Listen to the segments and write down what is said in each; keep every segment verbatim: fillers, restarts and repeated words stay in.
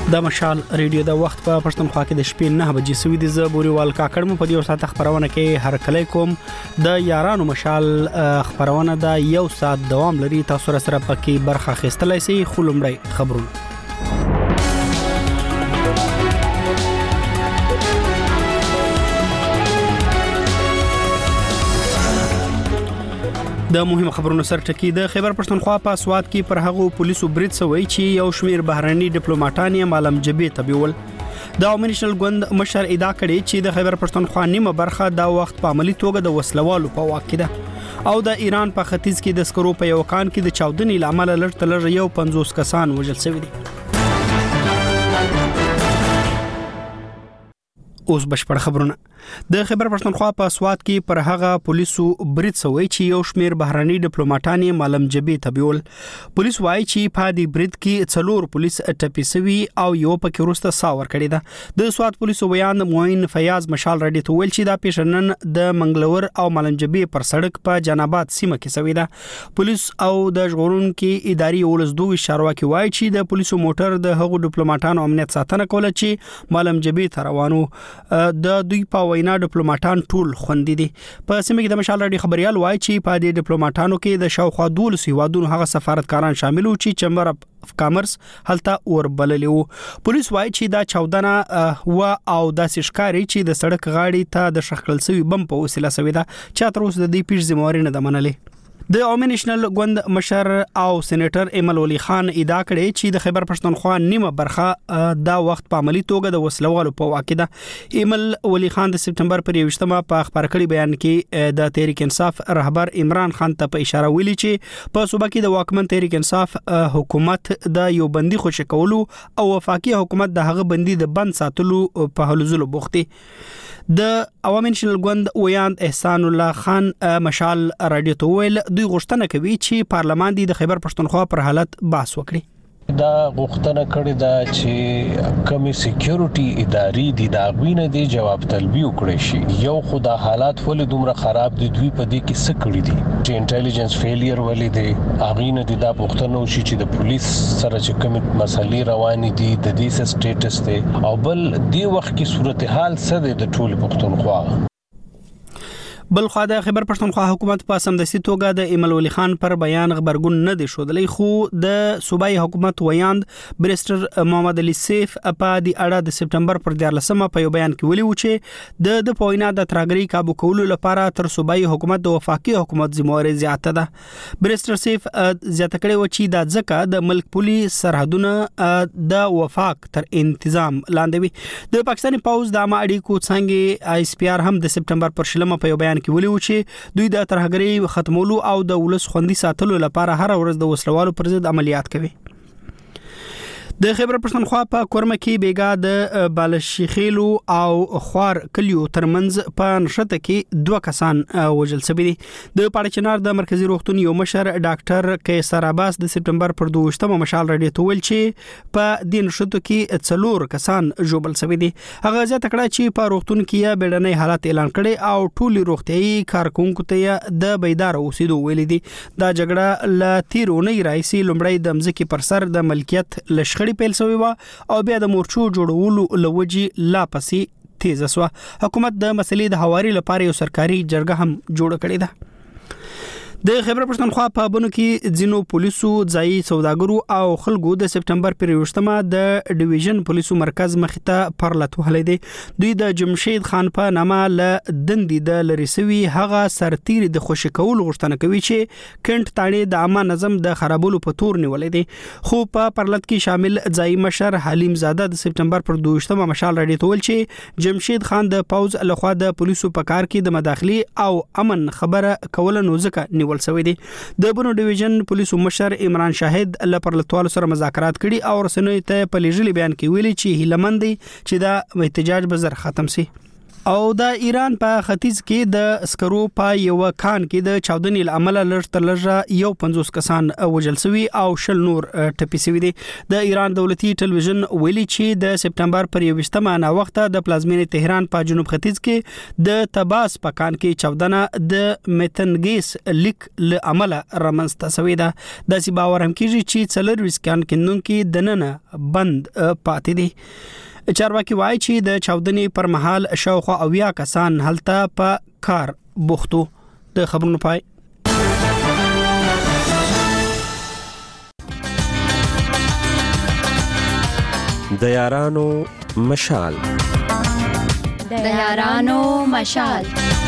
د مشال ریډیو د وخت په پښتونخوا کې د شپې نه بجې سوي د زبوريوال کاکړ مو په دې ساعت خبرونه کې هر کله کوم د یارانو مشال خبرونه د یو ساعت دوام لري. تاسو سره پکې برخه اخیستلای شئ. خلمړی خبرونه د مهمه خبرونو سره ټکی د خیبر پښتونخوا په سواد کې پر هغه پولیسو برید سوی چې یو شمیر بهرني ډیپلوماټان یې مالم جبی تبیول. د اومنیشنل ګوند مشر ادعا کړې چې د خیبر پښتونخوا نیمه برخه دا وخت په عملی توګه د وسلوالو په واک کې ده او د ایران په ختیځ کې د سکرو په یو کان کې د چاودنې لامل لړ تلر یو پنځوس کسان وژل شوي دي. اوس بشپړ خبرونه. د خیبر پښتونخوا په سواد کې پر هغه پولیسو برید سوی چې یو شمیر بهرني ډیپلوماټان یې مالم جبی تبیول. پولیس وایي چې په دې برید کې څلور پولیس ټپي سوي او یو پکې وروسته سا ورکړی ده. د سواد پولیسو بیان موین فیاض مشال رډي ته ویل چې دا پیښنن د منګلور او مالم جبی پر سړک په جناباد سیمه کې سوي ده. پولیس او د ژغورونکو اداري ولسدوی چارواکي وایي چې د پولیسو موټر د هغو ډیپلوماټانو امنیت ساتنه کوله چې مالم جبی ته روانو. د دوی په وینا ډیپلوماټان ټول خوندې دي. په سیمه کې د مشال رډي خبريال وایي چې په دې ډیپلوماټانو کې د شاوخوا دولس هیوادونو هغه سفارتکاران شامل وو چې چمبر اف کامرس هلته اور بللی وو. پولیس وایي چې دا چودنه و او داسې ښکاری چې د سړک غاړې ته د شخړل سوي بم په وسیله سوي ده چې تر اوسه د دې پیښ ذمہواری نه ده منلې. د اومنیشنل ګوند مشر او سېنیټر ایمل ولی خان ادعا کړې چې د خیبر پښتونخوا نیمه برخه دا وخت په عملی توګه د وسلوالو په واک کې ده. ایمل ولی خان د سپټمبر پر یوشتمه په خبر کړي بیان کې د تحریک انصاف رهبر عمران خان ته په اشاره ویلي چې په صوبه کې د واکمن تحریک انصاف حکومت د یو بندي خوشی کولو او وفاقي حکومت د هغه بندي د بند ساتلو په هلوزلو بوختي. د عوامي نشنل ګوند ویاند احسان الله خان مشال رادیو ته ویل دوی غوښتنه کوي چې پارلمان د خیبر پښتونخوا پر حالت بحث وکړي. دا غوښتنه کړې ده چې کمی سکیورټي اداري دي دا غوینه دي جواب طلبي وکړي شي. یو خدا حالات ولې دومره خراب دي دوی په دې کې څه کړی دي چې انټيليجنس فیلیر ولې دي اغینه دي دا غوښتنه وشي چې د پولیس سره چې کوم مسلې روانې دي د دې سټیټس ته او بل دی وخت کې صورتحال څه ده د ټول پښتونخوا. بل خو د خیبر پښتونخوا حکومت په سمدستي توګه د ایمل ولی خان پر بیان خبرګون نه دی شودلې خو د صوبایي حکومت ویاند بریسټر محمد علي سیف په د اړه د سپټمبر پر دیارلسمه په یو بیان کې ویلي و چې د د پوینا د ترګری کابو کولو لپاره تر صوبایي حکومت د وفاقي حکومت ذمہواری زیاته ده. بریسټر سیف زیاته کړي و چې د ځکه د ملک پولیس سرحدونه د وفاق تر انتظام لاندې وي. د پاکستاني پوز د عامه اړیکو څنګه آی اس پی آر هم د سپټمبر پر شلمه په یو بیان کې ویلي و چې دوی د ترهګرۍ ختمولو او د ولس خوندي ساتلو لپاره هر ورځ د وسلوالو پر ضد عملیات کوي. د خیبر پښتونخوا په کورمه کې بیګا د بالشیخیلو او خوار کلیو ترمنځ په نشته کې دوه کسان وژل شوي دي. د پاړچنار د مرکزی روغتون یو مشر ډاکټر قیصر عباس د سپټمبر پر دوه مشال رډي ته ویل چې په دې نشته کې څلور کسان ژوبل شوي دي. هغه ځکه کړه چې په روغتون کې بیړنۍ حالت اعلان کړي او ټولي روغتيایي کارکونکو ته د بیدار اوسېدو ویل دي. دا جګړه ل تیرونی راځي لومړی د مځکې پر سر د ملکیت لشخړي پیل شوی و او بیا د مورچو جوړولو لوجي لا پسې تیز شو. حکومت د مسلې د حواري لپاره یو سرکاري جرګه هم جوړ کړې ده. د خیبر پښتونخوا په بنو کې ځینو پولیسو ځای سوداګرو او خلکو د سپټمبر پر یوشتمه د ډیویژن پولیسو مرکز مخته پرلط وهلې دي. دوی د جمشید خان په نامه ل دندې د لریسوي هغه سرتیر د خوشی کول غوښتنه کوي چې کڼت تاړي د عامه نظم د خرابولو په تور نیولې دي. خو په پرلط کې شامل ځای مشر حلیم زاده د سپټمبر پر دوه مشال رډي تول چې جمشید خان د پوز لخوا د پولیسو په کار کې د مداخلي او امن خبره کول نو ځکه ولسوي دي. د بنو ډیویژن پولیسو مشر عمران شاهد ل پرلطوالو سره مذاکرات کړي او رسنوي ته په لېږلي بیان کې ویلي چې هیلمند دي چې دا احتجاج به زر ختم شي. او د ایران په ختیځ کې د اسکرو په یو کان کې د چاودنې لامل لږ تر لږه یو پنځوس کسان وژل شوي او شل نور ټپي شوي دي. د ایران دولتي ټلویزیون ویلي چې د سپټمبر پر یوویشتمه نا وخت د پلازمینې تهران په جنوب ختیځ کې د تباس په کان کې چاودنه د میتنګیس لیک له عمل رامنځته شوې ده. د سی باور هم کیږي چې څلور وسکان کېندونکو دننه بند پاتې دي. چارواکي وایي چې د چاودنې پر مهال شاوخوا اویا کسان هلته په کار بوختو. د خبرونو پای. د یارانو مشال د یارانو مشال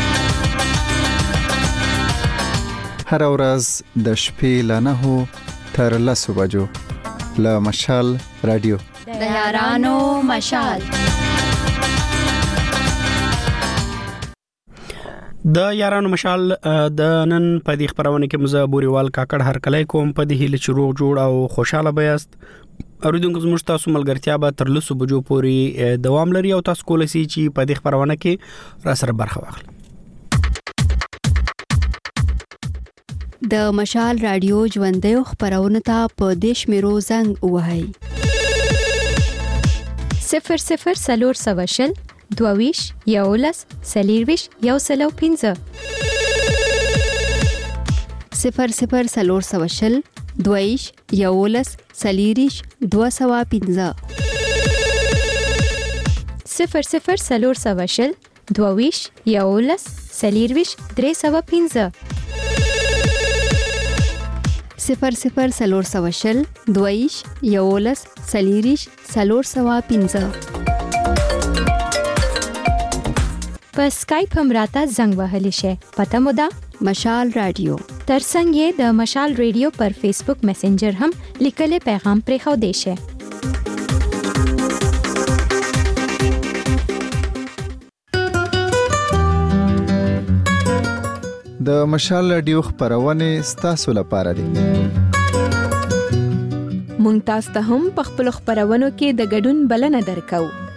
هر ورځ د شپې له نهو تر لسو بجو له مشال رادیو د یارانو مشال. د یارانو مشال د نن په دې خبرونه کې مزه بوريوال کاکړ هر کله کوم په دې هله چروغ جوړ او خوشاله بیاست. اوریدونکو زموږ تاسو ملګرتیا به تر لسو بجو پورې دوام لري او تاسو کولای شئ چې په دې خبرونه کې را سره برخه واخلئ. د مشال رادیو ژوندې خبرونه ته په دیش میرو زنګ وهاي صفر صفر سلور سواشل دوویش یولس سلیرویش یو سلو پینزه صفر صفر سلور سواشل دوویش یولس سلیریش دو سوا پینزه صفر صفر سلور سواشل دوویش یولس سلیرویش درې سوا پینزه صفر صفر سلور سواشل دویش یولس سلیریش سلور سوا پینزه. په سکایپ هم راته زنګ وهلی شي. پته مو ده مشال رادیو. ترڅنګ یې د مشال رادیو پر فیسبوک میسنجر هم لیکل پیغام پرې خو دی شي. د مشال رادیو خبرونه ستاسو لپاره دي. مونږ تاسو ته هم په خپل خبرونو کې د ګډون بلنه درکو.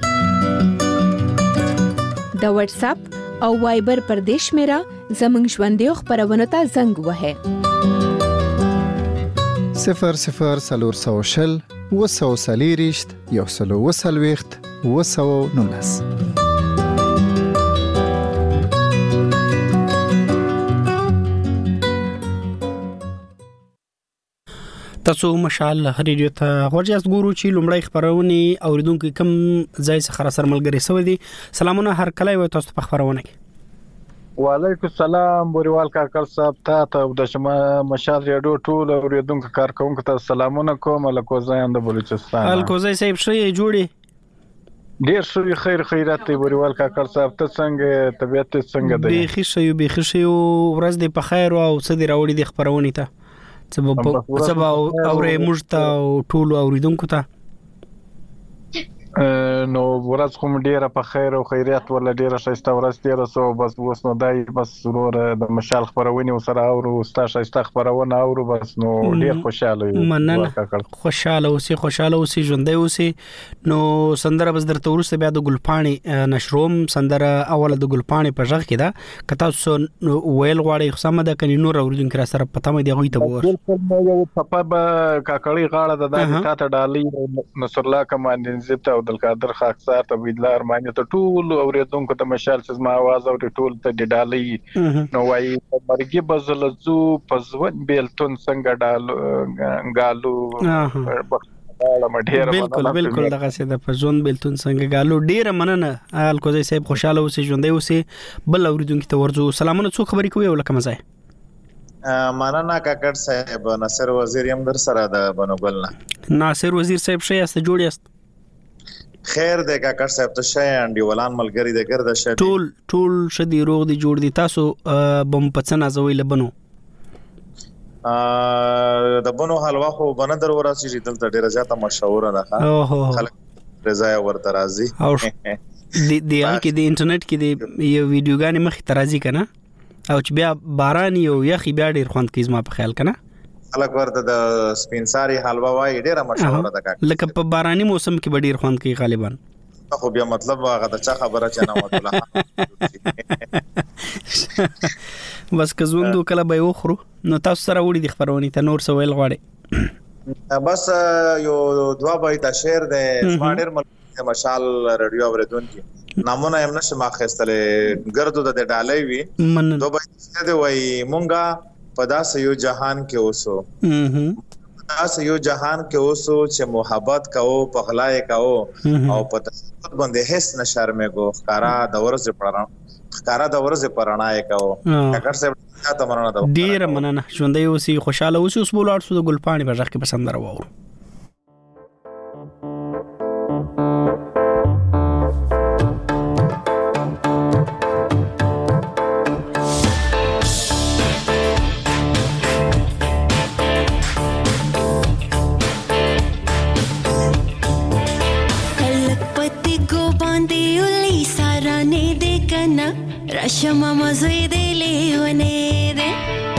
د واتس اپ او وایبر پر دیش میرا زمنګ ژوندې خبرونه ته زنګ وهه صفر صفر سلور سوشل وسو سلیریشت یو سلو وسلويخت وسو نونس. تاسو مشال رادیو ته ورجاست ګورو چې لومړی خبرونه اوریدونکو کم ځای څخه سره ملګری سوي دي. سلامونه هر کله وي تاسو په خبرونه کې. وعلیکم السلام بوريوال کاکړ صاحب ته د شما مشال رادیو ټول اوریدونکو کارکونکو ته سلامونه کوم. الکوزاین د بلوچستان. الکوزای صاحب شې جوړي ډیر شوی خیر خیرات دی بوريوال کاکړ صاحب ته څنګه طبيعت څنګه دی؟ به خیر شي به خیر شي ورځ دی په خیر او سدي راوړي د خبرونه ته سبب سبب اورې مجته او ټول اوریدونکو ته نو ورځ کوم ډیره په خیر او خیرات ولا ډیره شایسته ورځ ډیره سو بس اوس نو دای بس ضرور د مشال خبرونه وسره او ستا شایسته خبرونه او بس نو ډیر خوشاله یم. مننه خوشاله اوسې خوشاله اوسې ژوندې اوسې. نو سندره بس درته ورسته بیا د ګلپاڼې نشروم سندره اوله د ګلپاڼې په ژغ کې ده کته سو ویل غواړي خصمه ده کني نور اوریدونکو را سره پته مې دی غوي ته ور یو پپا کاکړی غاړه د دغه کاته ډالۍ نصر الله کمان زیته عبدالقادر خاکسار ته ویدلار معنی ته ټول اوریدونکو ته مشال چې ما आवाज او ټول ته ډالۍ نو وايي مرګي بزلزو پزون بیلتون څنګه ډالو غالو بالکل بالکل دغه څه د پزون بیلتون څنګه غالو ډیره مننه الکوزای صاحب خوشاله اوسې ژوندې اوسې. بل اوریدونکو ته ورځو سلامونه څو خبرې کوي ولکه مزه مانانا کاکړ صاحب ناصر وزیر یم در سره د بنوګلنا. ناصر وزیر صاحب شې است جوړ است خیر د کاکړ صاحب ته شای انډي ولان ملګری د ګرد شه ټول ټول شدي روغ دي جوړ دي. تاسو بم پڅنا زوي لبنو ا د بنو حلوا خو بندر وراسي چې دلته ډیره زیاته مشهور ده خلک رضا ورته راځي او د د کې د انټرنیټ کې د یو ویډیوګانې مخ ترازی کنه او چې بیا باران یو یخي بیا ډیر خوند کیږي ما په خیال کنه خلک ورته د سپینساری حلوا وای ډیره مشهور ده کاکړ لکه په باراني موسم کې ډیر خوند کوي غالبا خو بیا مطلب هغه د چا خبره چا نه وته بس که زوندو کله به وخرو نو تاسو سره وړي د خبرونې ته نور څه ویل غواړي بس یو دوا بیت شعر د سپاډر مشال رادیو اوریدونکو نامونه هم نشه ماخستلې ګردو د ډالۍ وی دو بیت د وای مونږه پداس یو جهان کې اوسو پداس یو جهان کې اوسو چې محبت کاو پخلای کاو او پته باندې هیڅ نشرمه کو خارا د ورځ پرانا خارا د ورځ پرانای کاو کاکړ صاحب ته مننه ده ډیر مننه ژوندۍ اوسې خوشاله اوسې اوس بولاړ سو د ګلپاڼي په ځخ کې پسند راوور Rashama mazui de leone de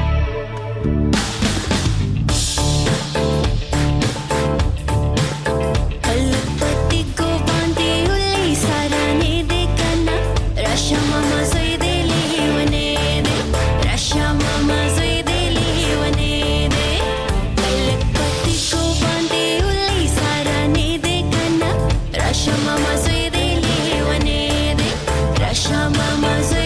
Kalpati ko bandi uli sarane de kana Rashama mazui de leone de Rashama mazui de leone de Kalpati ko bandi uli sarane de kana Rashama mazui de leone de Rashama mazui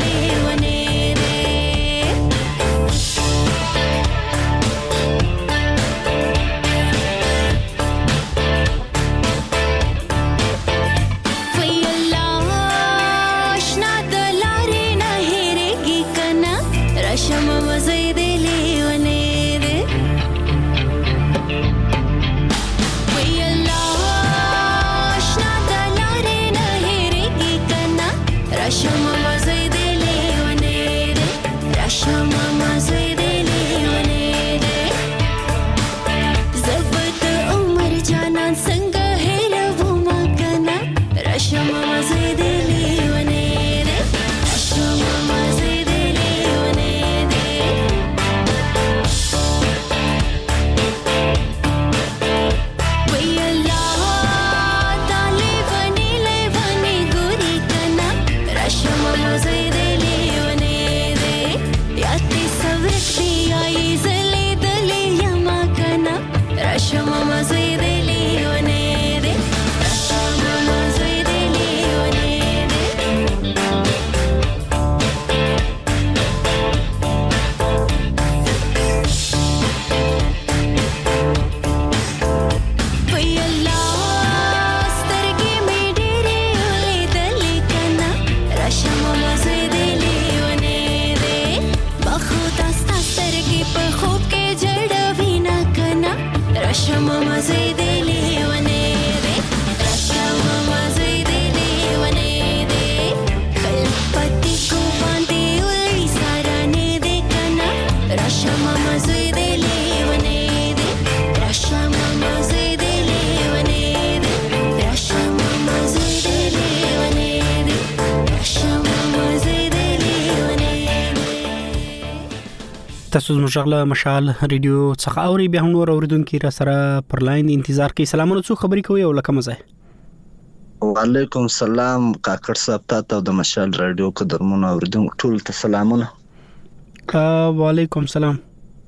تاسو زموږ له مشال ریډیو څخه اوري به نور اوریدونکو را سره پر لاین انتظار کوي سلامونه څو خبري کوي او لکه مزه وعلیکم السلام کاکړ صاحب تاسو د مشال ریډیو کو درمنو اوریدونکو ټول ته سلامونه وعلیکم السلام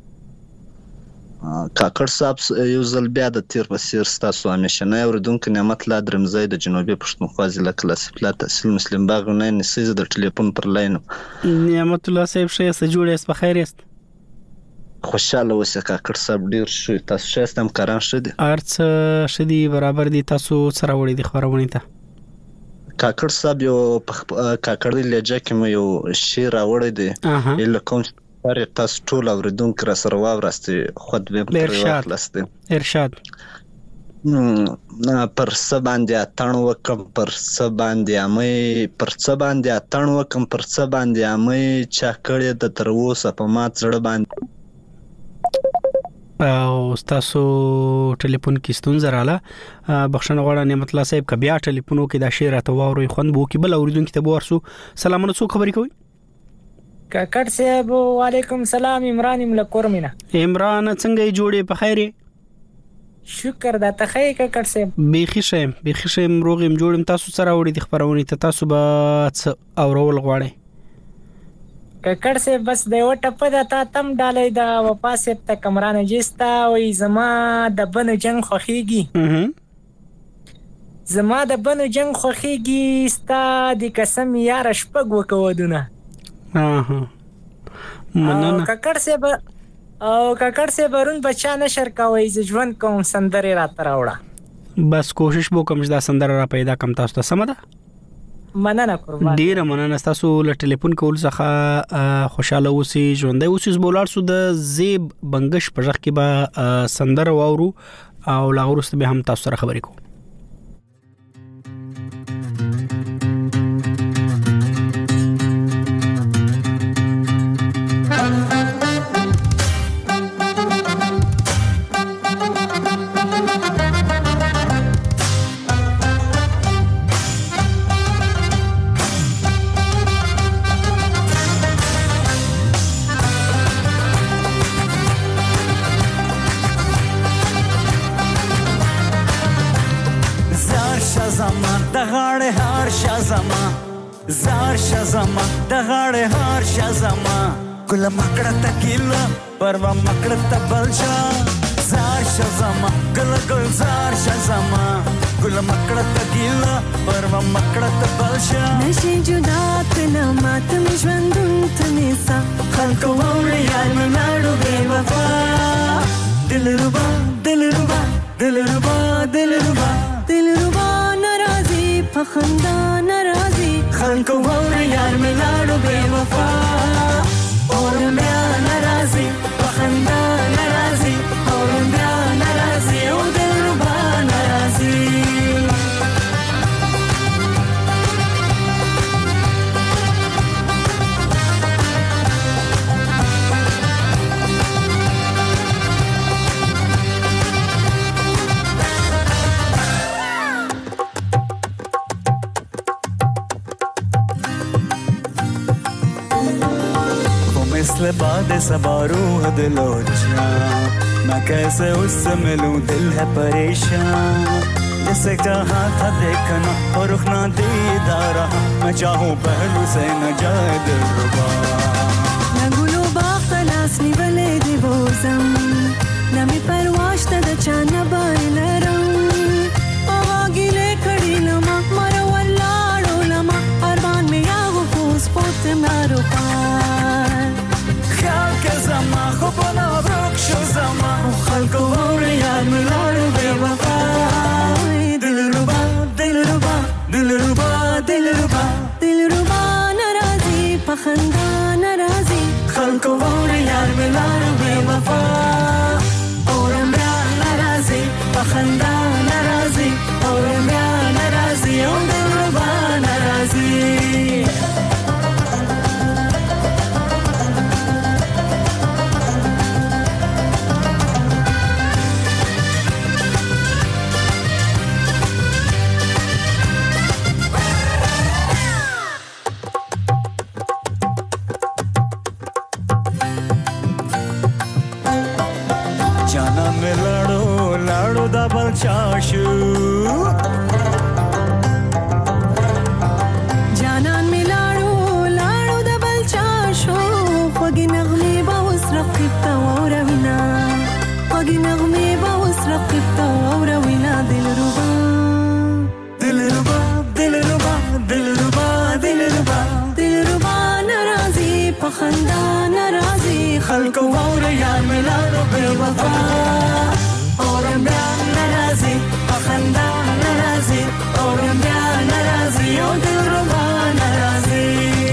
کاکړ صاحب یو ځل بیا د تیر بصیر تاسو همیشنه اوریدونکو نعمت لا درمزای د جنوبي پښتونخوا ضلع کلاسیفلا تحصیل مسلم باغ نه نسیز د ټلیفون پر لاین نعمت الله صاحب شه سجوړ اس په خیر است خوشاله اوسه کاکړ صاحب ډیر شو تاسو شاستم کاران شدي ارڅ شدي برابر دي تاسو سره وړي د خبرونه ته کاکړ صاحب یو کاکړ دی لجه کې مې یو شعر راوړی دی اله کوم پر تاسو ټول اوریدونکو را سره واورسته خود به پر واخلسته ارشاد پر سباندې اتڼ وکم پر سباندې امې پر سباندې اتڼ وکم پر سباندې امې چا کړې د تر اوسه په ما څړ باندې او تاسو ټلیفون کې ستونزه رااله بخښنه غواړم نعمت الله صاحب کبیا ټلیفونو کې دا شعر ته واوري خوند بو کې بل اوریدونکو ته ورسو سلامونه څو خبري کوي کاکړ صاحب وعلیکم السلام عمران ملکور مینا عمران څنګه جوړې په خیره شکر دا تخی ککړ صاحب بیخي شم بیخي شم روغم جوړم تاسو سره وړي د خبرونه ته تاسو به اورول غواړئ ککړ صاحب بس د یو ټپه د تا تم ډالۍ دا وفا صاحب ته کمران جستا وې زما د بنو جنگ خوخيږي زما د بنو جنگ خوخيږي ستا د قسم یار شپږ وکودونه ها مننه ککړ صاحب او ککړ صاحب ورون بچا نشر کوي ز ژوند کوم سندره را تراوړه بس کوشش وکم چې دا سندره را پیدا کم تاسو ته سم ده مننه قربان ډیر مننه تاسو له ټلیفون کول څخه خوشاله اوسئ ژوندۍ اوسئ بولار سو د زیب بنگش په ځخ کې به سندره واورو او لاغورست به هم تاسو سره خبرې کوو زار شزما د غاړه هار شزما ګل مکړه تکیلا پروا مکړه تبلشا زار شزما ګل ګل زار شزما ګل مکړه تکیلا پروا مکړه تبلشا نشي جدا کنا مات می ژوندون تنسا خلق وور یار ملاړو بے وفا دلربا دلربا دلربا دلربا دلربا ناراضي پخندا ناراضي خلق وور یار ملاړو بے وفا اور بیا ناراضي پخندا ناراضي اور بیا ناراضي او دلربا ناراضي مثل باد सबा रूह दिलो जा मैं कैसे उससे मिलूं दिल है परेशान जैसे चाहा था देखना और रुख ना दीदार मैं चाहूं पहलू से न जाए दिल रुबा नगुलो बाखलास निवले दिवोजम नमी परवाश द चाना बाइलरम आवागिले खड़ी लमा मरो वल्लाड़ो लमा अरबान में यागो फूस पोत मारो خیال که زما خوب و نابروک شو زما خلق و غور یار ملارو بے وفا دل ربا دل ربا دل ربا دل ربا دل ربا ناراضی پخندا ناراضی خلق و غور یار ملارو بے وفا اورم بیا ناراضی پخندا ناراضی اورم بیا ناراضی او دل ربا ناراضی चाशु जानन मिलाड़ो लाड़ो दबल चाशो खोगी नगमे बाउस रखिबता वरविना खोगी नगमे बाउस रखिबता वरविना दिल रुबा दिल रुबा दिल रुबा दिल रुबा दिल रुबा दिल रुबा नाराजी पखंदा नाराजी खल्क और यार मिलाड़ो बेवफा और मैं नाराजी पखंदा नाराजी और मैं नाराजी ओ दिल रुबा नाराजी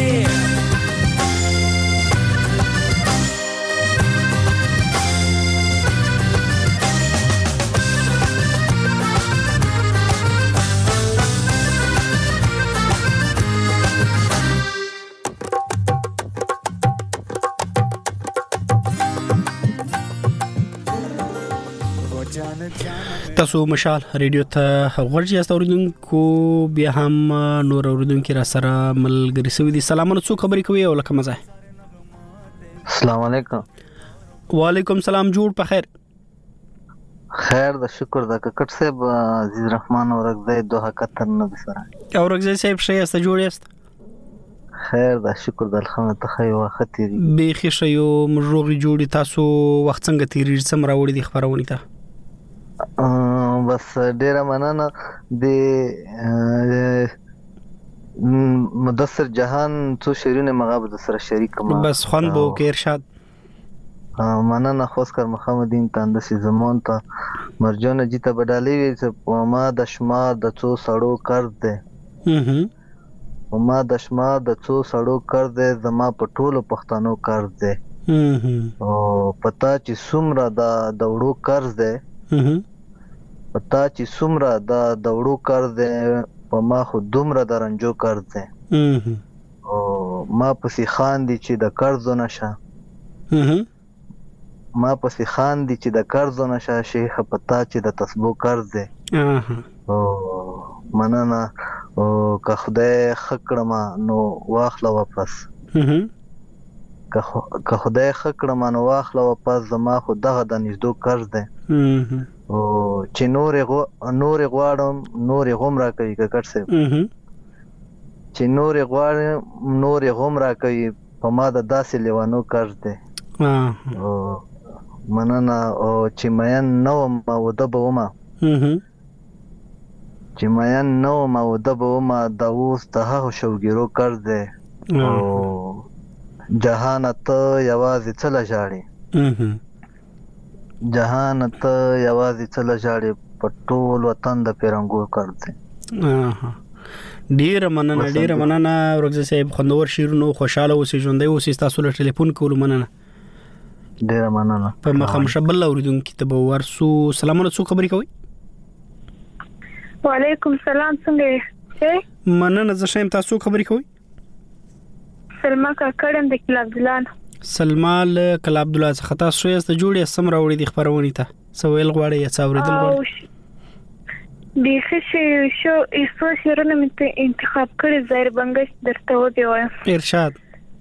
تاسو مشال ریډیو ته ورجی استوریدونکو بیا هم نور اوریدونکو را سره ملګری سوي دي سلامونه څو خبرې کوي او لکه مزه السلام علیکم وعلیکم سلام جوړ په خیر خیر د شکر د ککټ صاحب عزیز رحمان اورګزی دوه کتر نه سره اورګزی صاحب شې است جوړ است خیر د شکر د الخمه ته خی وخت دی به خې شیو مروغي جوړی تاسو وخت څنګه تیری سم راوړي د خبرونه ته بس ډیره مننه د مدثر جهان څو شیرونه مغاب د سره شریک ما بس خوان بو کې ارشاد مننه خوشکر محمدین تاندسی زمون ته مرجان جیته بدالي وي چې ما د شمار د څو سړو قرض ده ما د شمار د څو سړو قرض ده زما په ټولو پښتنو قرض ده او پتا چې څومره د دوړو قرض ده پتا چې څومره د دوړو قرض ده په ما خو دومره درنجو قرض ده او ما پسې خان دي چې د قرض نشه ما پسې خان دي چې د قرض نشه شیخ پتا چې د تسبو قرض ده او مننه او که خدای خکړما نو واخله واپس که خدای خکړما نو واخله واپس زما خو دغه د نږدو قرض ده او چې نور غو نور غواړم نور غوم را کوي ککټ صاحب چې نور غواړم نور غوم را کوي په ما د داسې لیوانو قرض ده او مننه او چې مېن نو ما وده به ما چې مېن نو ما وده به ما د اوس ته شوګیرو قرض ده او جهان ته یوازې څه لژاړي جهان ته یوازې څه لژاړي په ټول وطن د پیرنګو قرض ده ډیر مننه ډیر مننه ورګزی صاحب خوندور شیرونو خوشاله اوسې ژوندۍ اوسې تاسو له ټلیفون کولو مننه ډیر مننه په مخم شبل اوریدونکو ته به ورسو سلامونه څو خبرې کوي وعلیکم سلام څنګه مننه زه شیم تاسو خبرې کوي سلمہ کا کړم د کلا عبدالله سلمہ له کلا عبدالله څخه تاسو یې ست جوړې سم راوړي د خبرونه ته سویل غواړي یا څاوریدل غواړي بیخي شو ایسو شیرونه مې انتخاب کړی زهر بنگش درته و دی وایم ارشاد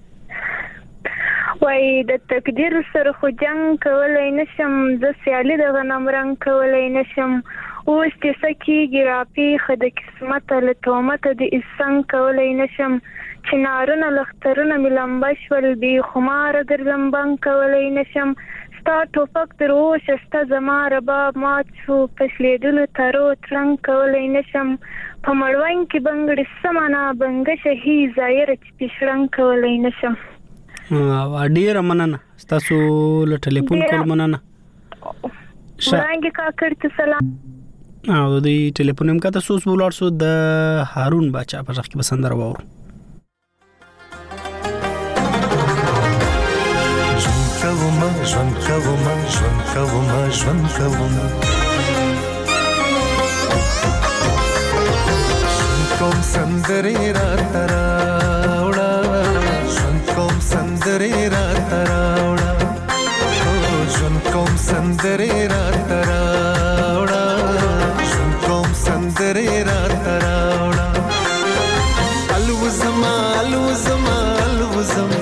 وای د تقدیر سره خو جنگ کولای نشم د سیالي د غنم رنگ کولای نشم اوس چې سکیږي راپی خد قسمت له تومت د اسنګ کولای نشم چې نارونه لخترونه ملمبش ول بي خمار ګرځم بنګ کولای نشم ستا ټوپک دروش ستا زما رباب مات شو پسلیدل ترو ترنګ کولای نشم په مړوین کې بنګړ سمانا بنګ شهي ظاهر چې پښړنګ کولای نشم ا ډیر مننه تاسو له ټلیفون کول مننه ورانګه کاکړ ته سلام او د ټلیفون هم کته سوس بولار سو د هارون بچا په ځخ کې بسندر وور کوما ژوند کوما ژوند کوما ژوند کوما کوم سندري را تراوړه ژوند کوم سندري را تراوړه ژوند کوم سندري را تراوړه ژوند کوم سندري را تراوړه الوزما الوزما الوزما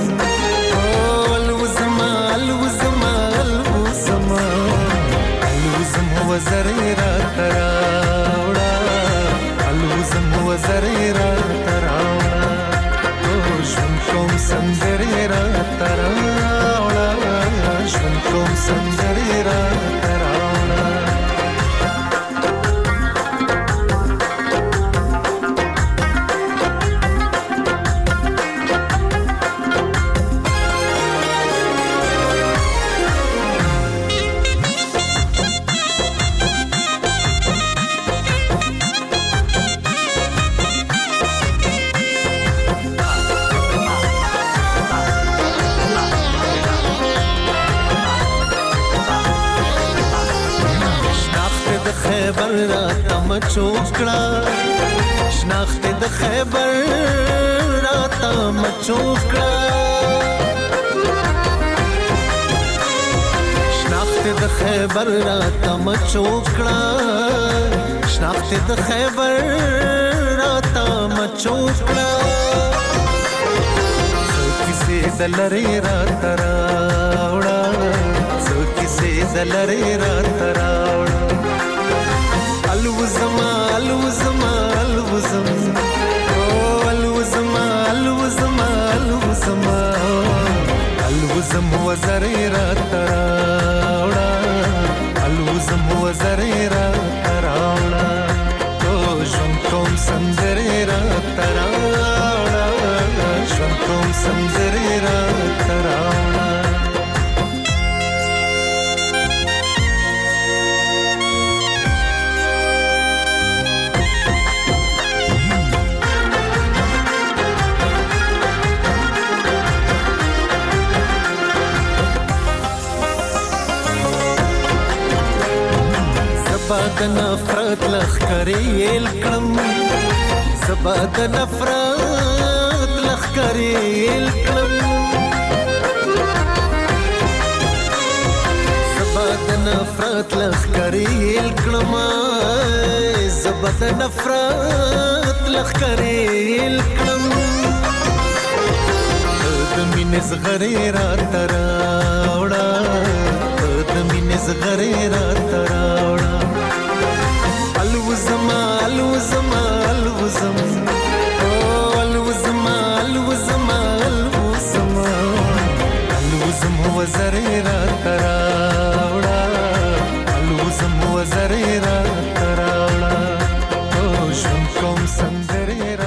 وزريرا تراوڑا الوزم وزريرا تراوڑا شون کوم سندريرا تراوڑا شون کوم سندريرا تراوڑا خیبر راته مچوکړه شناخت د خیبر راته مچوکړه شناخت د خیبر راته مچوکړه شناخت د خیبر راته مچوکړه څوکې د لری راته راوړه څوکې د لری راته راوړه الوزم الوزم الوزم او الوزم الوزم الوزم الوزم وزريرا تراوڑا الوزم وزريرا تراوڑا تو ژوند کوم سندريرا تراوڑا ژوند کوم سندريرا تراوڑا زباد نفرت لخکری الکلم زباد نفرت لخکری الکلم زباد نفرت لخکری الکلم زباد نفرت لخکری الکلم د مینې زغری را تراوړه د مینې زغری را تراوړه الوزم الوزم الوزم او الوزم الوزم الوزم الوزم وزريرا تراوڑا الوزم وزريرا تراوڑا او ژوند کوم سندريرا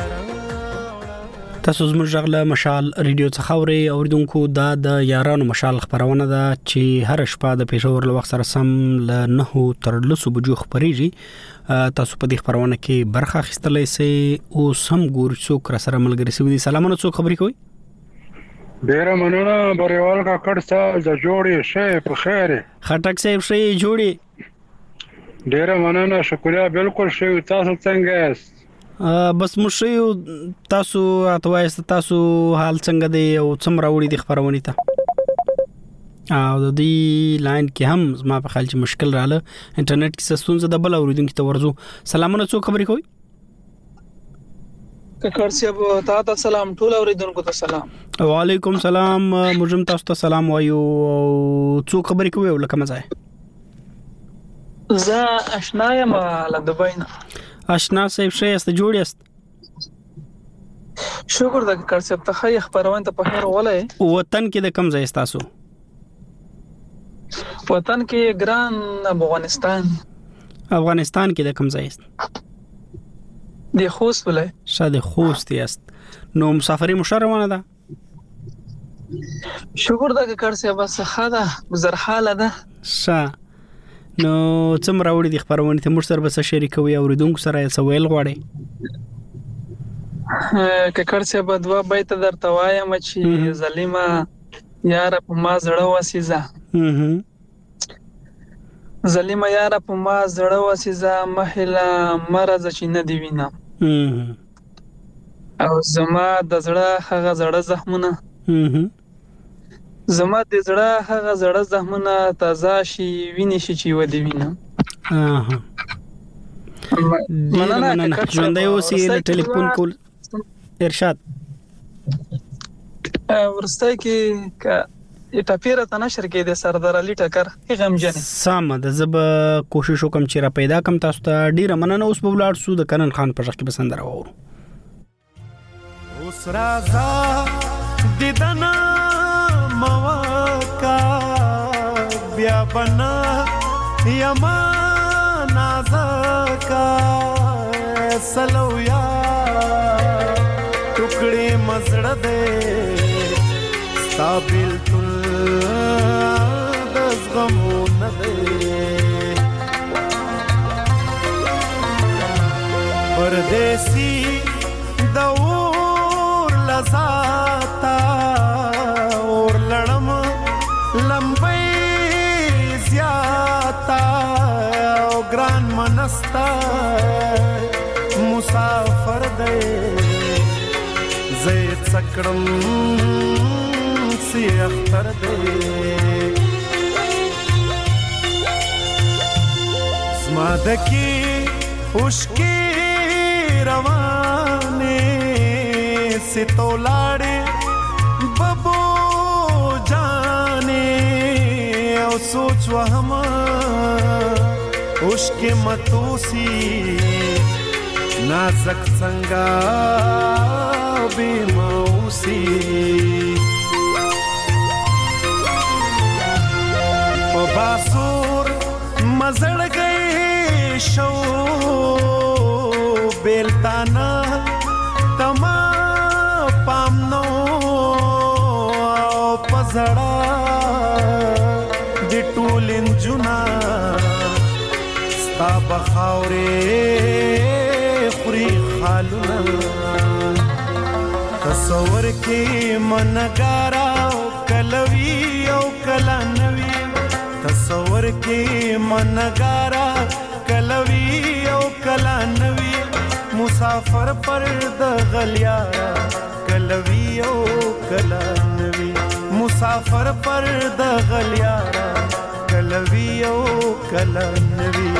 تاسو زموږ ژغله مشال ریډیو څخه اورئ اوریدونکو دا د یارانو مشال خبرونه ده چې هر شپه د پېښور له وخت سره سم ل نه تر لسو بجو خبريږي تاسو په دې خبرونه کې برخه اخیستلای شئ او سم ګور څوک را سره ملګری سوي دي سلامونه څوک خبري کوي ډیره مننه بریوال کا کړسا ز جوړې شې په خیر خټک صاحب شې جوړې ډیره مننه شکریا بالکل شې تاسو څنګه یاست بس مشیو تاسو اتوایست تاسو حال څنګه دی او څومره وړي د خبرونه ته او د دې لاین کې هم ما په خیال چې مشکل رااله انټرنیټ کې ستونزه د بل اوریدونکو ته ورزو سلامونه څوک خبرې کوي ککړ صاحب تاسو ته سلام ټول اوریدونکو ته سلام وعلیکم سلام مجم تاسو ته سلام وایو څوک خبرې کوي ولکه مزه زه آشنا یم له دبی نه آشنا صاحب شې است جوړ است شکر د ککړ صاحب ته خیر خبرونه ته په خیر ولای وطن کې د کم ځای تاسو وطن کې ګران افغانستان افغانستان کې د کم ځای است د خوست ولای شاده خوست است نو مسافرې مشروانه ده شکر د ککړ صاحب څخه ده گزر حاله ده ښه نو څومره وړي د خبرونه ته موږ سره به شریکوي اوریدونکو سره یې سوال غواړي ککړ صاحب دوا بیت درته وایم چې ظالما یار په ما زړه وسیزه ظالما یار په ما زړه وسیزه مهلا مرز چې نه دی وینم او زما د زړه هغه زړه زخمونه زما د زړه هغه زړه زخمونه تازه شي ویني شي چې ودی وینم اها مننه ژوندۍ اوسې له ټلیفون کول ارشاد ورسته کې ټاپیره ته نشر کې د سردار علي ټکر غمجن سم د زب کوشش وکم چې را پیدا کم تاسو ته ډیره مننه اوس په ولاړ سو د کنن خان په ځخ کې بسند راوړو اوس راځه دیدنا موکا بیا بنا یما نازکا سلویا ټوکړې مزړه دې ستابل تل دز غمو نه دې پردیسی دور لزاتا اور لړم لمبي زیاتا او ګران منستا مسافر دې زید سکړم سی اختر دې زمادکی اوشکی روانه ستولاړې ببو جانې او سوچ وهم عشق متوسی نازک څنګه بے موسی په باسور مزړ گئے شو بیلتانا تما پامنو پزړه د ټولن جنا ستا بخاورې خوري خالونه تصور کې منګارا کلوي او کلانوي تصور کې منګارا کلوي او کلانوي مسافر پر د غلیارا کلوي او کلانوي مسافر پر د غلیارا کلوي او کلانوي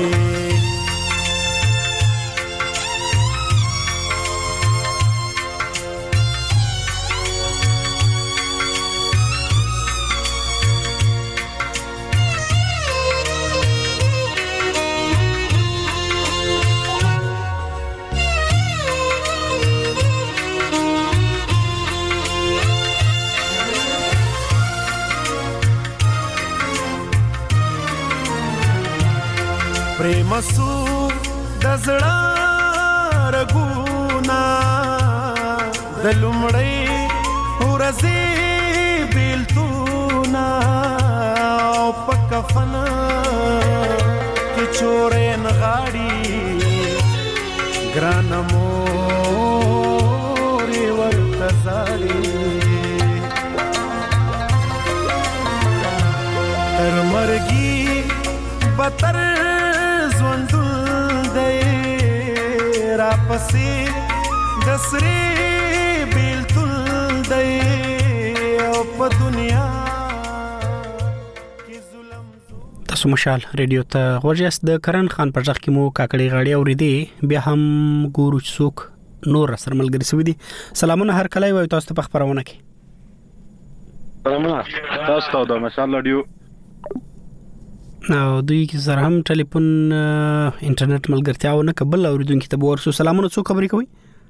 پریم سو دزړه رګونا د لومړی ورځې بیلتونا په کفن کې چورې نغاړي ګران مورې ورته زاړي تر مرګي بتر ژوندون دی راپسې د سرې بیلتون دی او په دنیا تاسو مشال ریډیو ته غوږ یاست د کرن خان پر ځخ کې مو کاکړي غاړي اورېدي بیا هم ګورو څوک نور سره ملګری سوي دي سلامونه هر کله وي تاسو ته په خبرونه کې سلامونه تاسو ته د مشال رادیو نو دوی کې سره هم ټلیفون انټرنیټ ملګرتیا او نه قبل اوریدونکو ته ورسو سلامونه څو خبرې کوي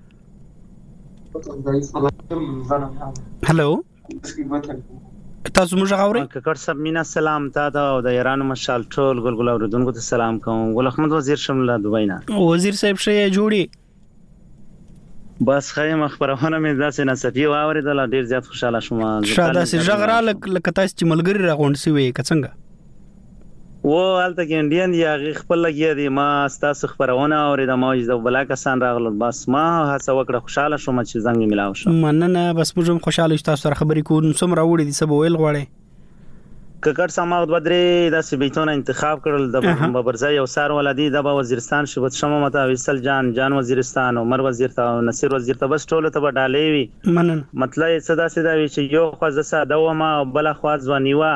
هالو تاسو موږ غوړي ککړ سب مینا سلام تا دا او د ایران مشال ټول ګلګل اوریدونکو ته سلام کوم ګل احمد وزیر شمله دوی نه وزیر صاحب شه جوړي بس خیم خبرونه مې داسې نصفي واوریدل ډیر زیات خوشاله شوم شاده سي ژغرا لکه تاسو چې ملګری راغونډ سی وي کڅنګ و حالته کې انډین دی هغه خپل لګي دی ما ستاسو خبرونه اورید ما د بلا کسان راغلل بس ما هڅه وکړه خوشاله شوم چې زنګ ملاو شو مننه بس موږ هم خوشاله شو تاسو سره خبرې کوو سم راوړي دي سبا ویل غواړي ککړ سماغ بدري د سبیتون انتخاب کړل د ببرځای او سار ولادي د وزیرستان شوبت شمه متا وصل جان جان وزیرستان عمر وزیر ته نصیر وزیر ته بس ټول ته ډالې وي مننه مطلب صدا صدا وی چې یو خو ساده و ما بل خو ځواني وا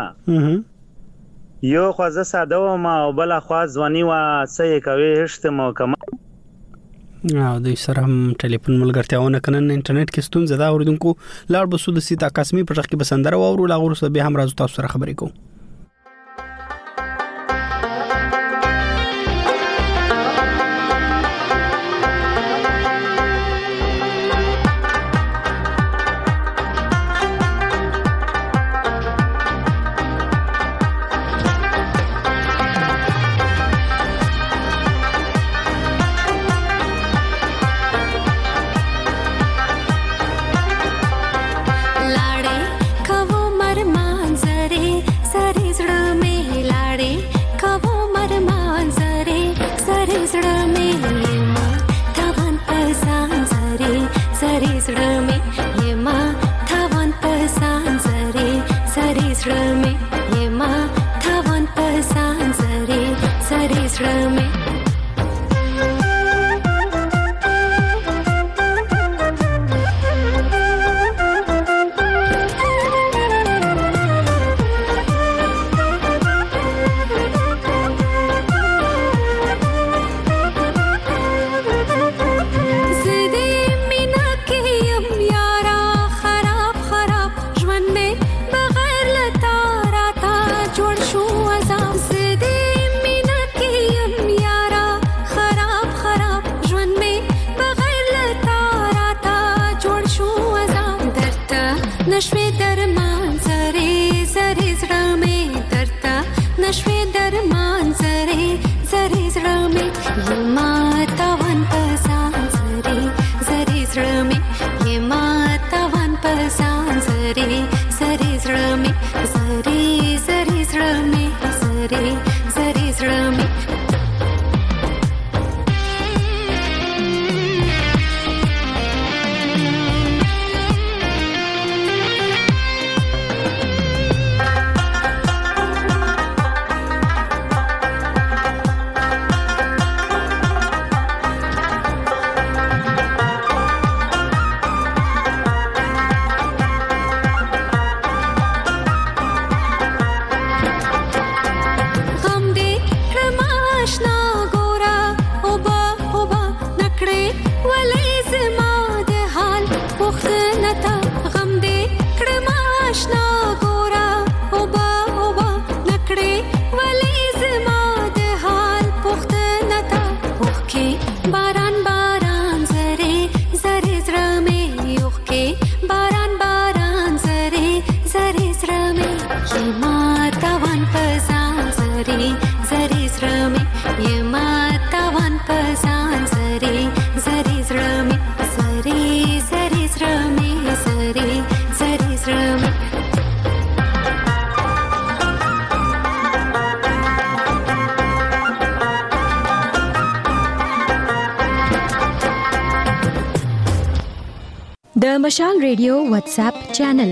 یو خوازه ساده و ما او بل خواز ځواني وا سې کوي هشته مو کما او د سره هم ټلیفون ملګرتیاونه کنن انټرنیټ کې ستون زده اوریدونکو لاړ بسو د سیتا قسمی پر ځخ کې بسندره او ورو لاغور سره به هم راز تاسو سره خبرې کوم यार نشوي درمان زری زری زړه مې درته نشوي درمان زری زری زړه مې یما تاوان پسان زری زری زړه مې یما تاوان پسان زری زری زړه مې زری زری زړه مې زری زری زړه مې د مشال ریډیو واتس اپ چینل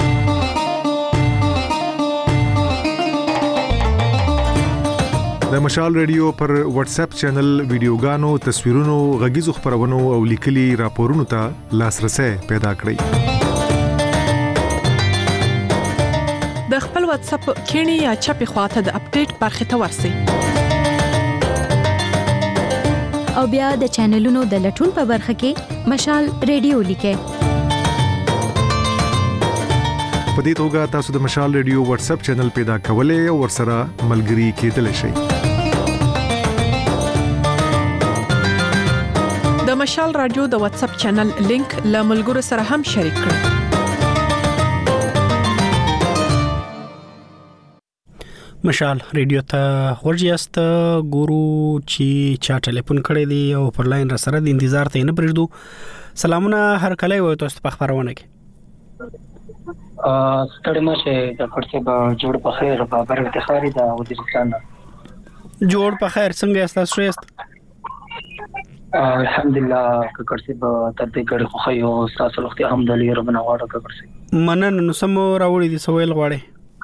د مشال ریډیو پر واتس اپ چینل ویډیوګانو، تصویرونو، غږیزو خبرونو او لیکلي راپورونو ته لاسرسي پیدا کړئ. د خپل واتس اپ کینی یا چپی خواته د اپډیټ برخه ته ورسئ. او بیا د چینلونو د لټون په برخه کې مشال ریډیو لیکئ. په دې توګه تاسو د مشال ریډیو واتس اپ چینل پیدا کولای او ورسره ملګري کېدلی شئ. د مشال رادیو د واتس اپ چینل لینک له ملګرو سره هم شریک کړئ. مشال ریډیو ته ورجیاست ګورو چې چا ټلیفون کړی دی او پر لاین را سره د انتظار ته نه پرېږدو. سلامونه هر کله وي تاسو په خبرونه کې. ا ستړي مشه د پړسه به جوړ په خیر بابر افتخاري دا وزیرستان جوړ په خیر څنګه تاسو یاست؟ الحمدلله ککړسه به تدې ګړ خو خيو تاسو وخت الحمدلله ربنا واړه ککړسه منن نو سمو راوړي دي سویل غواړي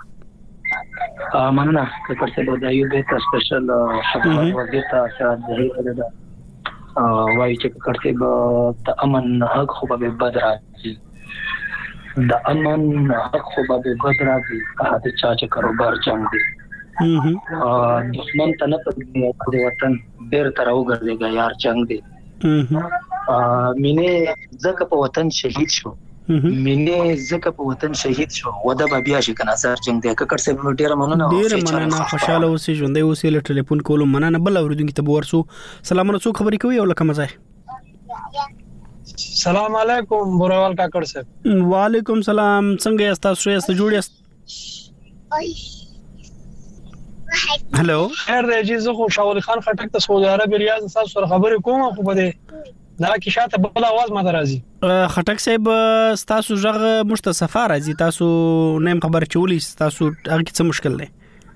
مننه ککړسه به د یو بیت سپیشل شپږ وزیر ته سره ځای ده وایي چې ککړسه به د امن حق خو به بدر راځي د امن حق خو به بدر راځي هغه چا چې کاروبار جنگ دي دښمن ته نه پدې د وطن ډېر تر وګرځيږي یار جنگ دي مینه ځکه په وطن شهید شو مینه ځکه په وطن شهید شو ودا بیا شي کنه سر جنگ دی ککړ سه ډېر مننه ډېر مننه خوشاله اوسې ژوندې اوسې له ټلیفون کولو مننه بل اوریدونکو ته ورسو سلامونه څو خبرې کوي او لکه مزه. سلام علیکم بوروال کاکړ صاحب. وعلیکم سلام څنګه یاست تاسو یاست جوړ یاست؟ هلو خیر دی جی زه خو شاول خان خټک ته سعودي عرب ریاض تاسو سره خبرې کوم خو بده دا کی شاته بل आवाज ما درازي خټک صاحب تاسو ژغه مشتصفه راځي تاسو نیم خبر چولی تاسو هغه څه مشکل دی؟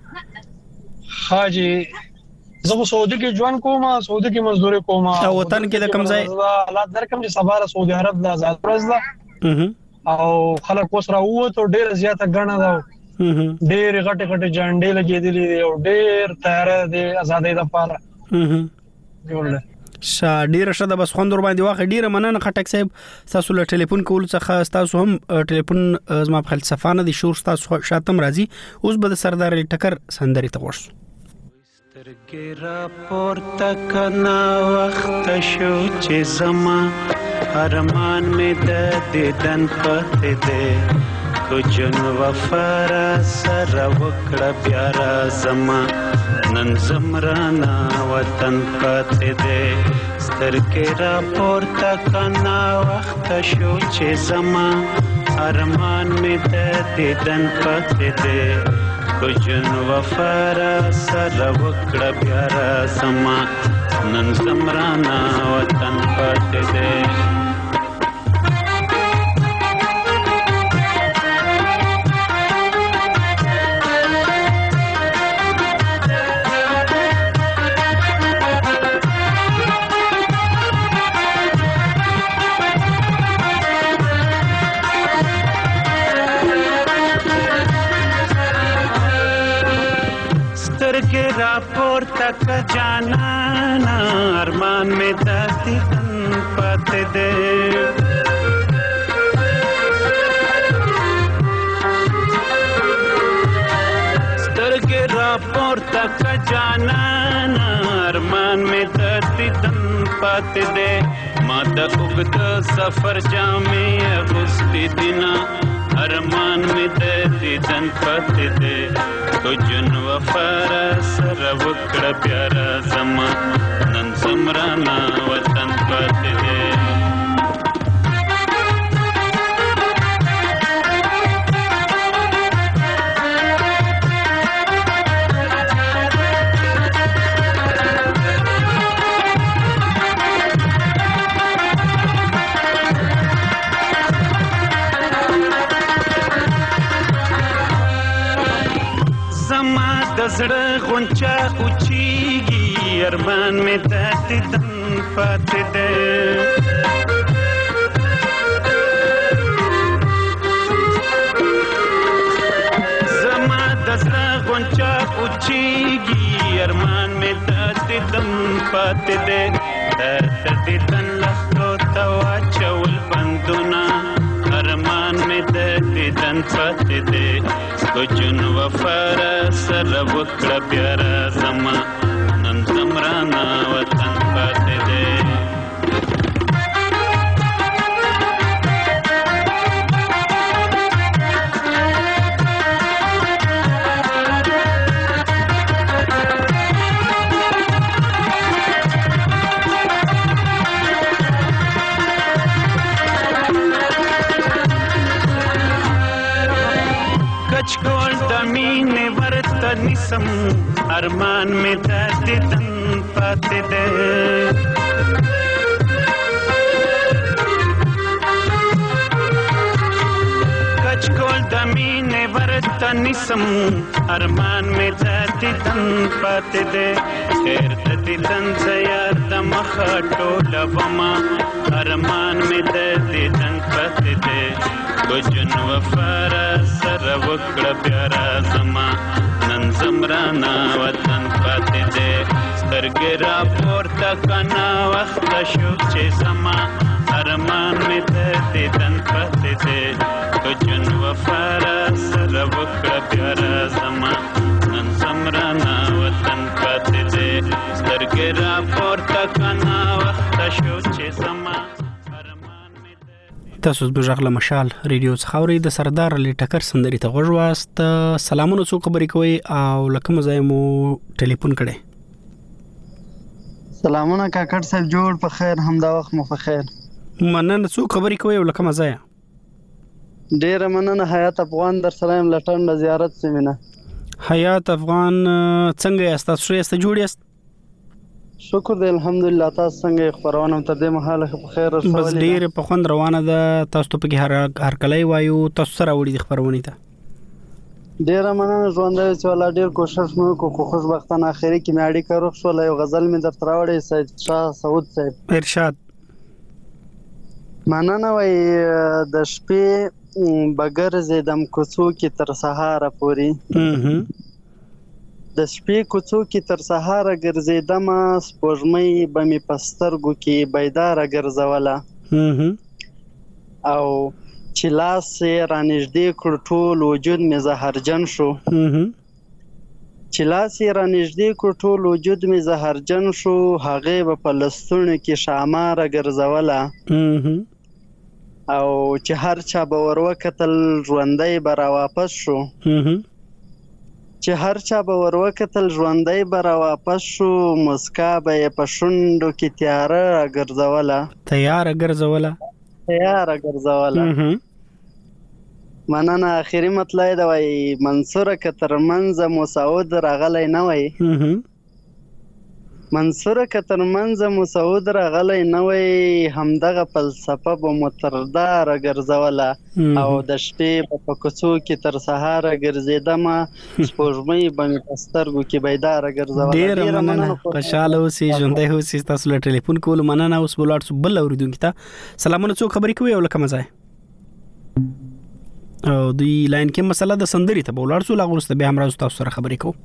حاجی زه خو سعودي کې ژوند کوم سعودي کې مزدوري کوم او وطن کې د کم ځای حالات درکم چې سباره سعودي عرب د آزاد پرز ده او خلک اوس راووت او ډیر زیاته غنه ده ډېر غټه غټه جانډې لګېدلې او ډېر تیار دي آزادۍ لپاره جوړل شا ډېر شته بس خوندور باندې واخ ډېر مننه خټک صاحب تاسو له ټلیفون کول څخه تاسو هم ټلیفون زما په فلسفانه دي شور تاسو شاتم راځي اوس به سردار ټکر سندري ته ورسو سترګې را پورته کنا وخت شو چې زما ارمان مې د دیدن پته ده کو جن وفارا سره وکړه بیا را زما نن زمرانا وطن پته ده سترګې را پورته کنا وخت شو چې زما ارمان می د دیدن پته دې کو جن وفارا سر وکړه بیا را سما نن سمرانا وطن پته دې रापोर तक जाना ना अरमान में दाती तन पाते दे स्तर के रापोर तक जाना ना अरमान में दाती तन पाते दे माता उगत सफर जामे अगुस्ती दिना अरमान में दाती तन पाते दे तो जन वफारा सर वकड़ प्यारा जमा नन समराना वतन पाते दे दसड़ा गुंचा उचीगी अरमान में दाती तन पाते दे जमा दसड़ा गुंचा उचीगी अरमान में दाती तन पाते दे दाती तन लखो तवा चौल बंदुना अरमान में दाती तन पाते दे तो जुन वफारा सर वकड़ प्यारा जमा नन समराना वतन पाते दे कचकोल दमीन वर्त निसम अरमान में दाती तन पाते दे कचकोल दमीन वर्त निसम अरमान में दाती तन पाते दे खैर दाती तन यार दम खटो लबमा अरमान में दाती तन पाते दे तो जन वफारा सर वकड़ प्यारा जमा नन समराना वतन पाते दे स्तरगे रापोर तक ना वक्त शो चे समा अरमान में दाती तन पाते दे तो जन वफारा सर वकड़ प्यारा जमा नन समराना वतन पाते दे स्तरगे रापोर तक ना वक्त शो चे समा تاسو د بجغله مشال ریډیو څخاوري د سردار علي ټکر سندري ته غوږ واست سلامونه څو خبرې کوي او لکه مزه مو ټلیفون کړي سلامونه کاکړ صاحب جوړ په خیر همدا وخت مو په خیر مننه څو خبرې کوي او لکه مزه ډیر مننه حیات افغان در سلام لټن زیارت سیمینه حیات افغان څنګه یاست تاسو یې جوړ یاست شکر دې الحمدلله تاسو څنګه خبرونه تر دې مهاله په خیر رسولې بس ډیر په خوند روانه ده تاسو ته په هر هر کله وایو تاسو سره وړي د خبرونه ته ډیر مننه ژوند چې ولا ډیر کوشش مو کو خو خوشبختانه اخري کې ماړي کارو شو له غزل می در تراوړې سید شاه سعود صاحب ارشاد مننه وای د شپې بغیر زیدم کوڅو کې تر سهار پوري د شپې کوڅو کې تر سهار ګرځیدم سپوږمۍ به می پسترګو کې بیدار ګرځوله او چې لاس را نږدې کړ ټول وجود می زهرجن شو چې لاس را نږدې کړ ټول وجود می زهرجن شو هغه په لستون کې شامار ګرځوله او چې هر چا به ور وکتل ژوندۍ به را واپس شو چې هر چا به ور وکتل ژوندۍ به را واپس شو مسکا به یې په شونډو کې تیاره راګرځوله تیاره ګرځوله تیاره ګرځوله مننه. اخیری مطلع دا وای منصور که تر منځ مسعود راغلی نه وای منصور که تر منځ مسعود راغلی نه وای همدغه فلسفه به مترداره ګرځوله او د شپې په کوڅو کې تر سهاره ګرځېدمه سپوږمۍ به مې په سترګو کې بیداره ګرځوله. ډېره مننه. خوشحاله اوسئ، ژوندی اوسئ. ستاسو له ټلیفون کولو مننه. اوس به ولاړ شو بل اورېدونکي ته. سلامونه، څوک خبرې کوي او له کومه ځای؟ او دوی لاین کې مسله د سندري ته به ولاړ شو. لا وروسته بیا هم راځو تاسو سره خبرې کوو.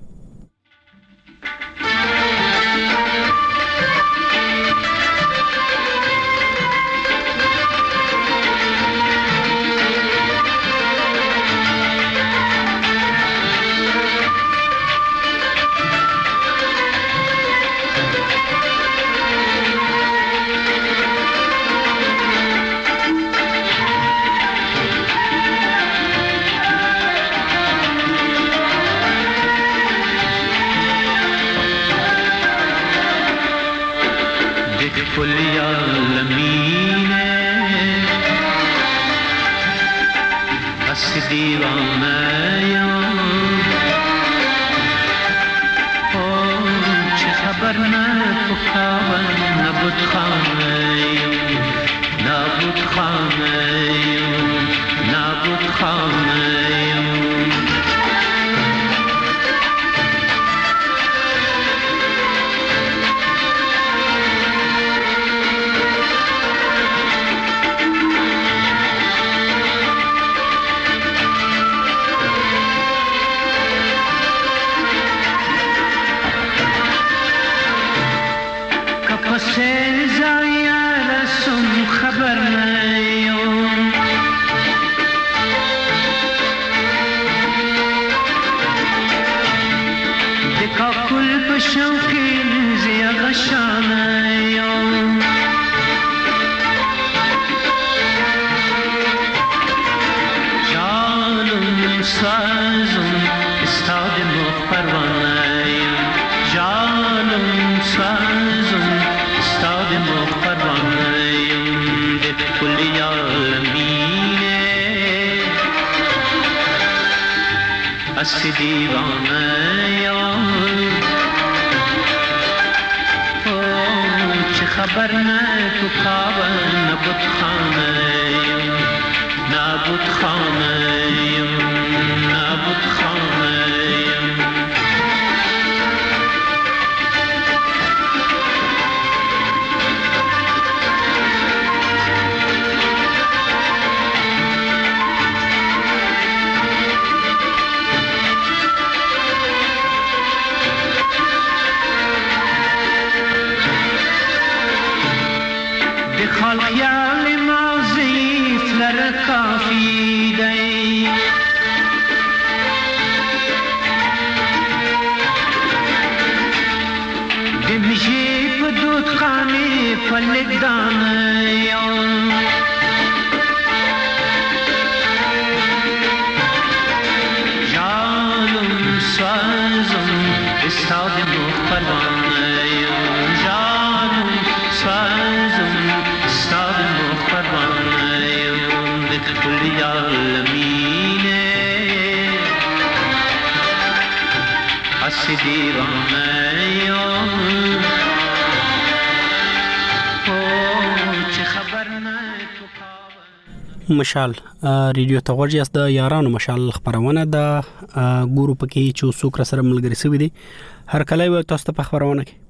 مشال ریډیو ته ورجی است د یارانو مشال خبرونه د ګورو پکې چې څوک سره ملګری سوي دي هر کله یو تاسو ته خبرونه کې.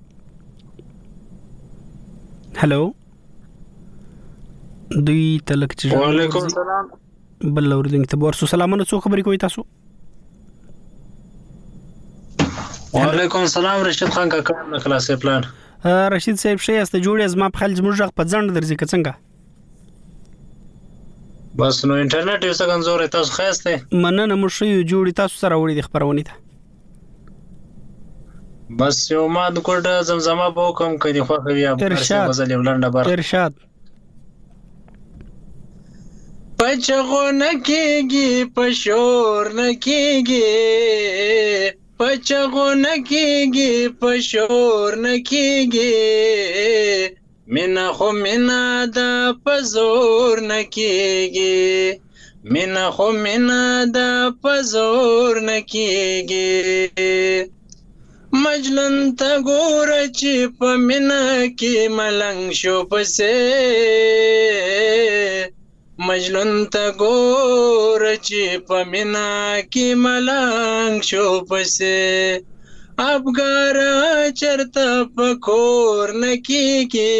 هالو دوی تلک چې وعلیکم السلام بل اوردنګ ته ورسو سلامونه څوک خبرې کوي تاسو؟ وعلیکم السلام رشید خان کا کار نه کلاسې پلان. رشید صاحب شې است جوړې از ما په خلج مرجغ په ځند درځي که څنګه؟ بس نو انټرنیټ یو څه کمزور تاسو خاصه مننه مو شي جوړی تاسو سره وړي د خبرونه ته بس یو ما د کوټه زمزمه په کوم کړي خو بیا ارشاد غزل ولنده بار ارشاد پچغو نکیږي پشور نکیږي پچغو نکیږي پشور نکیږي مینا خو مینا دا پزور نکیږي مینا خو مینا د پزور نکیږي مجنون ته ګور چې په مینا کې ملنګ شو پسې مجنون ته ګور چې په مینا کې ملنګ شو پسې افګارا چرته پکور نکیږي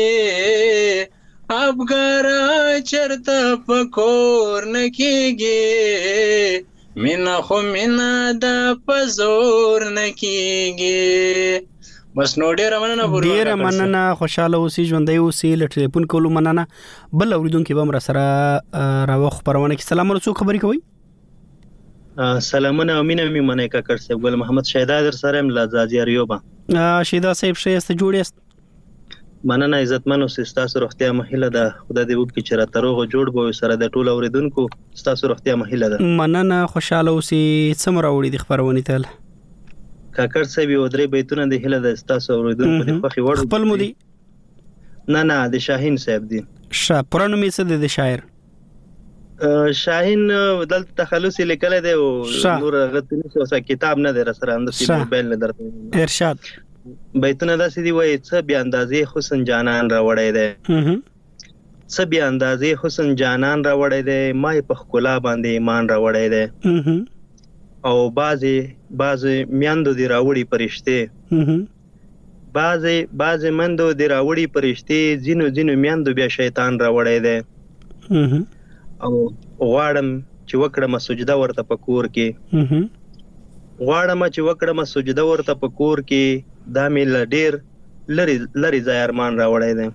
افګارا چرته پکور نکیږي مینا خو مینا د پزور نکیږي بس نو ډیر مننه ډیر مننه خوشاله اوسې ژوندۍ اوسې ل ټلیفون کولو مننه بل اوریدونکو به مر سره راو خبرونه کې سلام ورسو خبرې کوي سلامونه امینه می منه کاکر صاحب ګل محمد شهدا در سره ملا زازی اریوبا شهدا صاحب شېست جوړیست مننه عزتمنو تاسو روغتیا مهله ده خدای دې وکړي چې را تروغ جوړ بو سره د ټولو اوریدونکو تاسو روغتیا مهله ده مننه خوشاله اوسې څومره وړي د خبرونه تل کاکر صاحب یو درې بیتونه د هله د تاسو اوریدونکو د خوخي وړ خپل مودي نه نه د شاهین صاحب دی ش پرانو می څه د شاعر شاهین دل تخلص لیکل دی او نور غتنی څه کتاب نه دی سره اند سی موبایل نه درته ارشاد بیتونه داسې دی وای څه بیا اندازې حسن جانان را وړی دی څه بیا اندازې حسن جانان را وړی دی ما په خلا باندې ایمان را وړی دی او بازي بازي میاندو دی راوړي پرشته بازي بازي مندو دی راوړي پرشته زینو زینو میاندو بیا شیطان را وړی دی او غواړم چې وکړم سجده ورته پکور کې غواړم چې وکړم سجده ورته پکور کې دا مل ډیر لری لری ځایرمان راوړی دی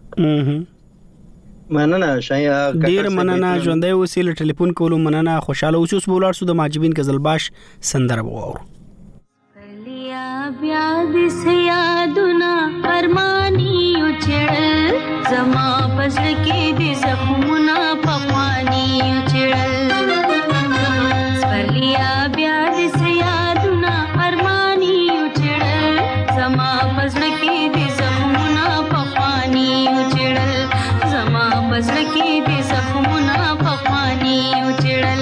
مننه شایا ډیر مننه ژوندۍ وسیله ټلیفون کولو مننه خوشاله اوسوس بولار سو د ماجبین غزلباش سندره وور لیا بیا دس یادونه ارمانی اچړل زما پزړ کې دې زخمونه پخوانی اچړل لیا بیا دس یادونه ارمانی اچړل زما پزړ کې دې زخمونه پخوانی اچړل زما پزړ کې دې زخمونه پخوانی اچړل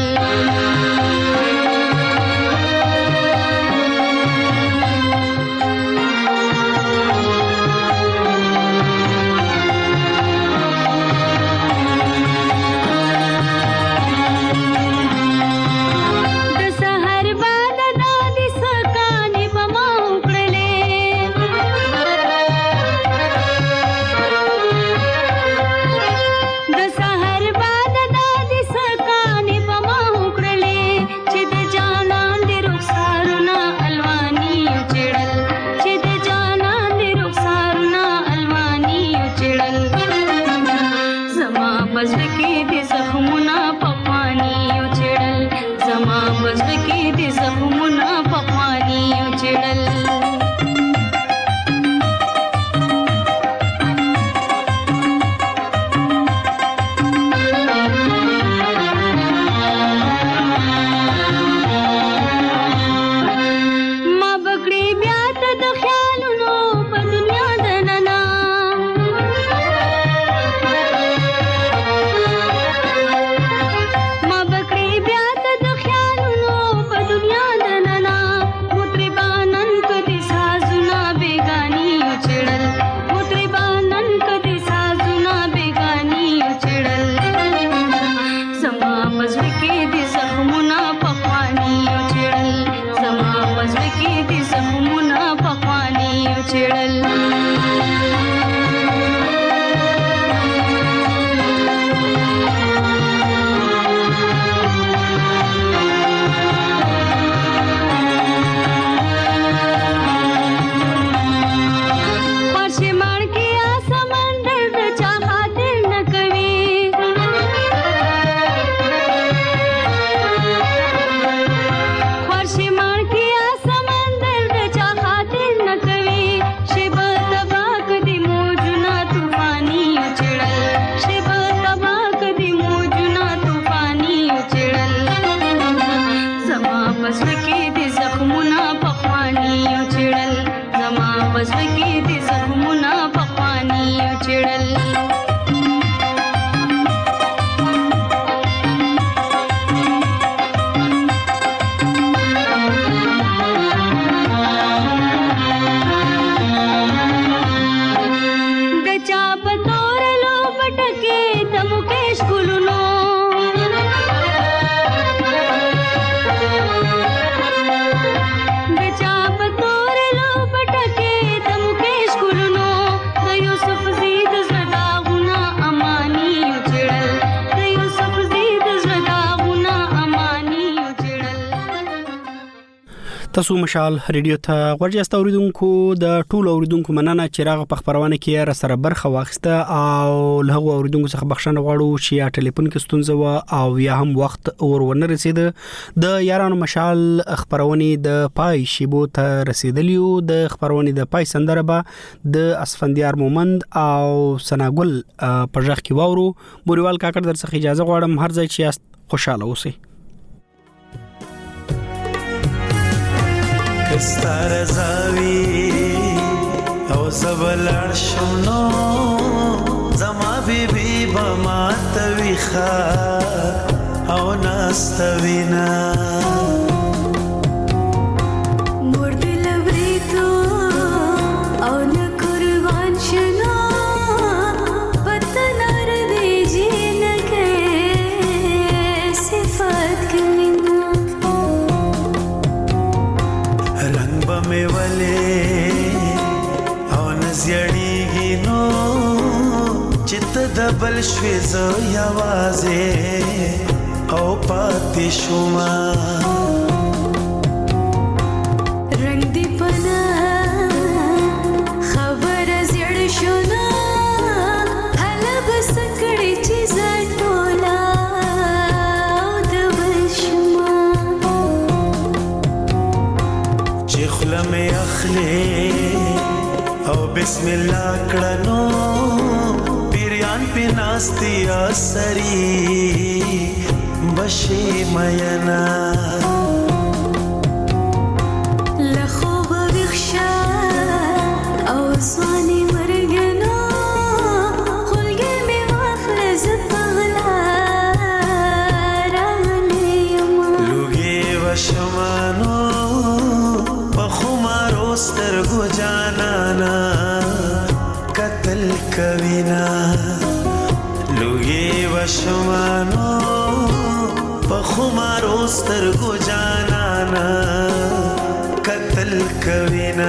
تاسو مشال ریډیو ته ورجسته اوریدونکو د ټولو اوریدونکو مننه چې راغ په خبرونه کې را سره برخه واخیسته او له هغو اوریدونکو څخه بخښنه غواړو چې یا ټلیفون کې ستونزه و او یا هم وخت ورونه رسید د یارانو مشال خبرونه د پای شیبو ته رسیدلیو د خبرونه د پای سندره به د اسفندیار مومند او سناګل په ځخ کې وورو موريوال کاکړ در څخه اجازه غواړم هر ځای چې خوشاله اوسئ. کستار زاوی او زبلار شونو زما بیبی با ما تویخا او ناستوینا مرد لبری تو او نکربان شنو پتنار دیجی نکے صفات کمینا رنگ بمی ولی او نزیڑیگی نو چت دبل شویزو یوازے او پاتی شما رنگ دی پنا خبر زیڑ شنا حلب سکڑی چیزا ٹولا او دبل شما چی خلم اخلی او بسم اللہ کڑنو پیریان پی ناستی آسری بشی مینا لخوب بخشا او سوانی مرگنا خلگی می واخلز پغلا راغلیم لوگی و شمانو بخمارو سترگو جانانا قتل کوینا لوگی و شمانو بخمارو سترگو جانانا قتل کوینا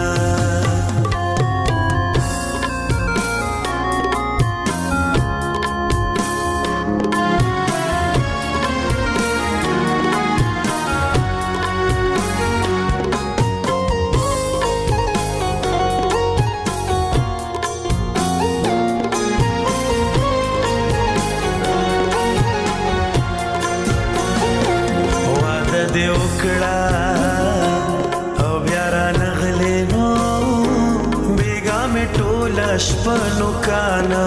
شپنو کانا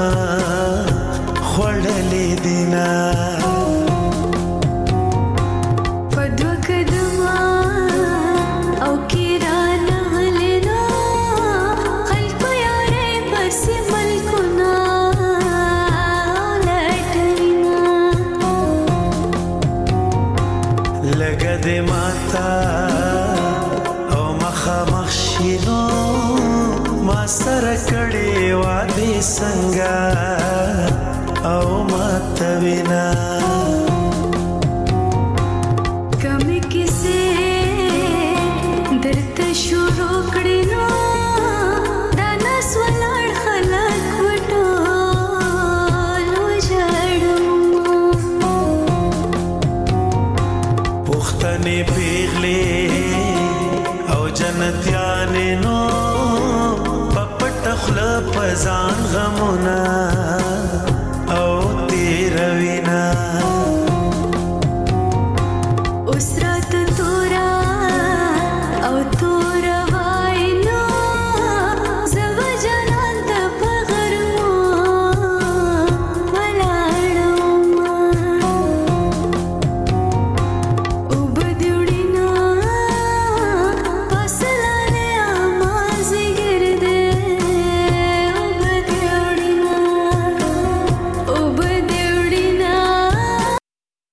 خوڑلی دینا پدو کدما او کیران غلینا خلق یارے بس ملکنا لٹینا لگا دے ماتا او مخا مخشینو ما سره کړي وادي څنګه او مات وینا کمی کیسه درته شروع کړي نو دا ناس ولاړ خلک وټول وژړم پښتنې پیغلې او جنتیانې نو خلا پزان غمونا